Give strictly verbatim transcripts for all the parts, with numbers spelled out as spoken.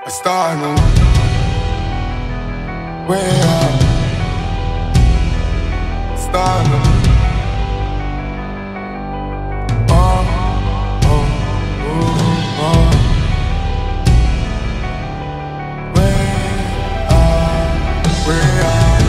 A star in the room. Where are star in the room. Oh, oh, oh, oh. Where are, where are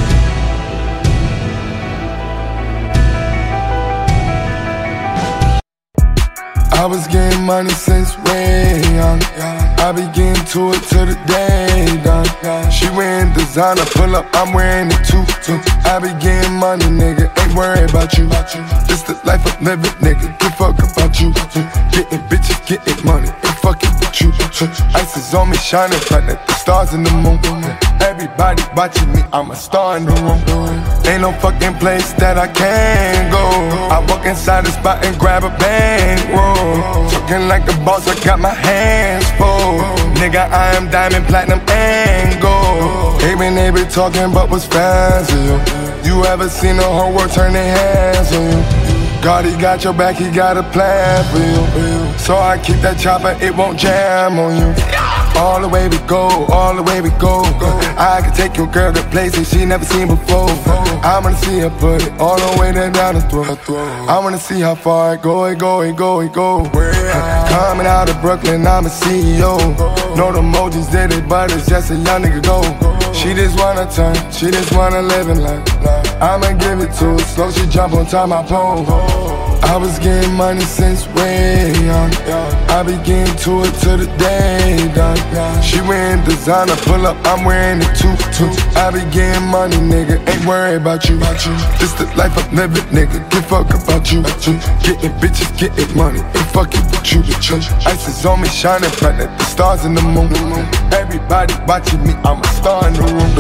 I was getting money since way young. I be getting to it till the day done. She wearing designer, pull up, I'm wearing it too. I be getting money, nigga, ain't worried about you. This the life of living, nigga, give fuck about you. Getting bitches, getting money, ain't fucking with you. Ice is on me, shining bright like the stars in the moon. Everybody watching me, I'm a star in the room. Ain't no fucking place that I can't go. I walk inside the spot and grab a bankroll. Talking like a boss, I got my hands full. Nigga, I am diamond, platinum, and gold. Even they be talking but what's fans of you. You ever seen the whole world turn their hands on you? God, he got your back, he got a plan for you. So I keep that chopper, it won't jam on you. All the way we go, all the way we go. I can take your girl to places she never seen before. I wanna see her put it all the way there down the throat. I wanna see how far it go, it go, it go, it go. Coming out of Brooklyn, I'm a C E O. Know the Mojis did it, but it's just a young nigga go. She just wanna turn, she just wanna live in life. I'ma give it to her, slow she jump on top my pole. I was getting money since way young. I be getting to it till the day done. She wearing designer, pull up, I'm wearing it too. I be getting money, nigga, ain't worried about you. This the life of living, nigga, give fuck about you. Getting bitches, getting money, ain't fucking with you. Ice is on me, shining bright like the stars in the moon. Everybody watching me, I'm a star in the room.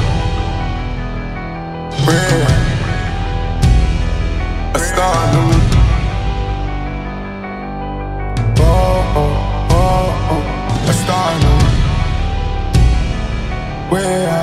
Where? A star in the room. Oh, oh, oh, oh. A star in the room. Where?